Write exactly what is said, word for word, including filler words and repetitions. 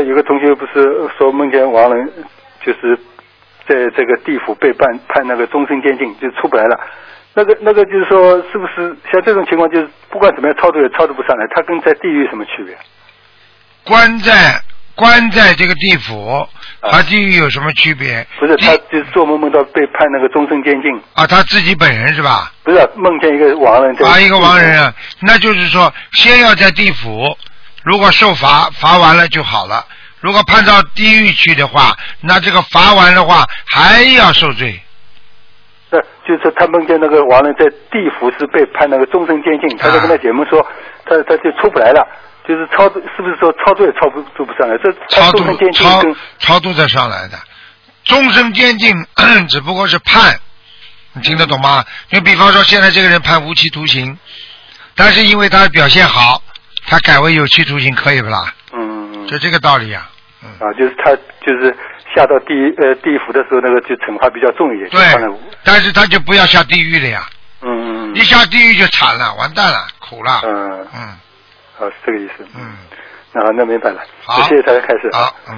有个同学不是说梦见亡人就是在这个地府被判判那个终身监禁，就出不来了。那个那个就是说，是不是像这种情况，就是不管怎么样超度也超度不上来，他跟在地狱有什么区别？ 关在关在这个地府和地狱有什么区别？ 不是，他就是做梦梦到被判那个终身监禁。 啊，他自己本人是吧？ 不是，梦见一个亡人在。 啊，一个亡人啊，那就是说，先要在地府，如果受罚罚完了就好了。如果判到地狱去的话，那这个罚完的话还要受罪。 那就是他梦见那个亡人在地府是被判那个终身监禁，他就跟他姐妹说，他他就出不来了，就是超度，是不是说超度也超不度不上来？这超度超超度得上来的，终身监禁只不过是判，你听得懂吗？就比方说现在这个人判无期徒刑，但是因为他表现好，他改为有期徒刑，可以不啦？ 嗯， 就这个道理啊。嗯、 啊，就是他就是下到地呃地府的时候，那个就惩罚比较重一点。 对，但是他就不要下地狱了呀。 嗯嗯。 一下地狱就惨了，完蛋了，苦了。 嗯嗯。 好，是这个意思。 嗯。 那那明白了。 好， 谢谢大家开始。 好。嗯